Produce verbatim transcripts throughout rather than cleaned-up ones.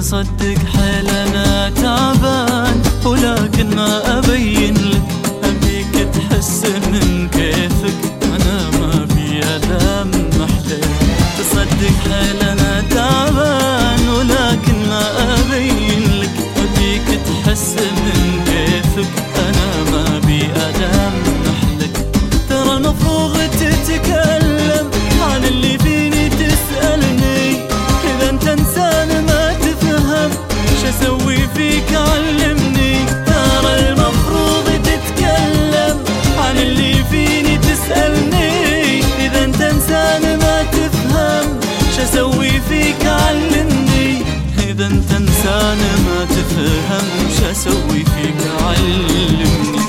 تصدق حيل انا تعبان ولكن ما ابين لك، ابيك تحس من كيفك انا ما في الام محلك. تصدق حيل انا تعبان ولكن ما ابين لك، ابيك تحس من كيفك انا ما في الام محلك. ترى المفروض تتكلم عن اللي فيني، تسألني إذا أنت إنسان ما تفهم شاسوي فيك علمني. ترى المفروض تتكلم عن اللي فيني، تسألني إذا أنت إنسان ما تفهم شاسوي فيك علمني. إذا أنت إنسان ما تفهم شاسوي فيك علمني.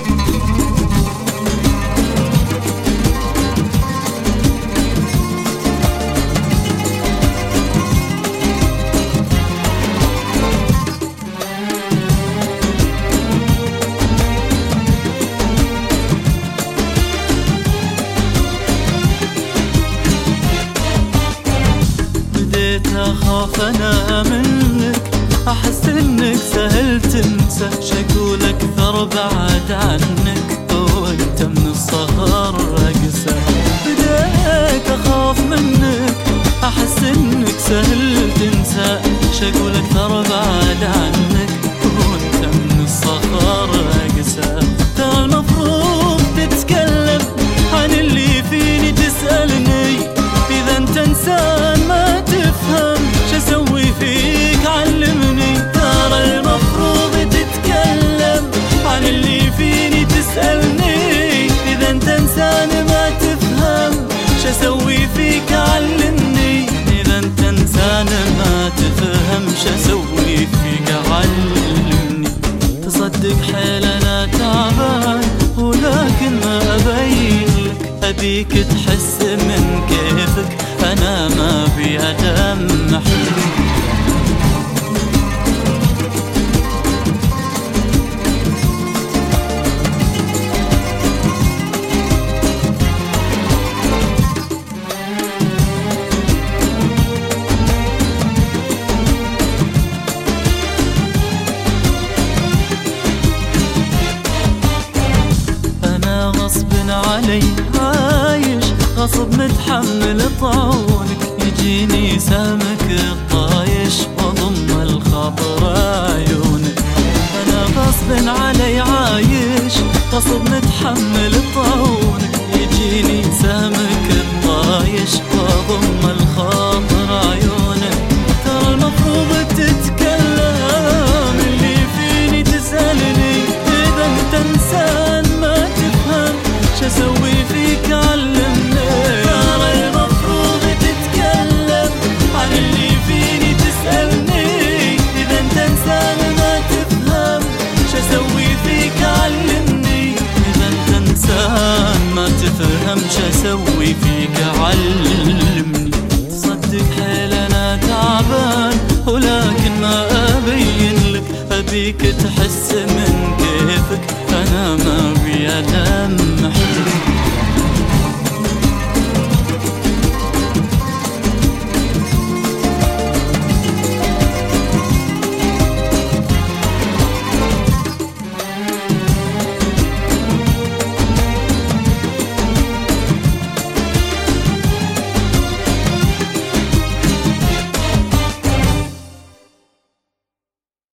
أخاف أنا منك، أحس إنك سهل تنسى، شكول أكثر بعد عنك وأنت من الصغر أقسى. بديت أخاف منك، أحس إنك سهل تنسى، شكول أكثر بعد عنك وأنت من الصغر أقسى. ترى المفروض تتكلم عن اللي فيني، تسألني إذا أنت إنسان ما تفهم شاسوي فيك علمني. ترى المفروض تتكلم عن اللي فيني، تسألني إذا أنت إنسان ما تفهم شاسوي فيك علمني. إذا أنت إنسان ما تفهم شاسوي فيك علمني. تصدق حيل أنا تعبان ولكن ما أبين لك، أبيك تحس من كيفك أنا ما في أدم محلك. أنا غصب علي عايش، غصب متحمل طعونك، يجيني سامك الطايش وضم الخاطر عيونك. أنا غصب علي عايش، غصب متحمل طعونك، يجيني سامك الطايش وضم الخاطر عيونك. ترى المفروض تتكلم اللي فيني، تسألني إذا أنت إنسان ما تفهم شاسوي فيك علمني. ترى المفروض تتكلم عن اللي فيني، تسألني إذا أنت إنسان ما تفهم شاسوي فيك علمني. إذا أنت إنسان ما تفهم شاسوي فيك علمني. تصدق حيل أنا تعبان ولكن ما أبين لك، أبيك تحس من كيفك أنا ما في ألم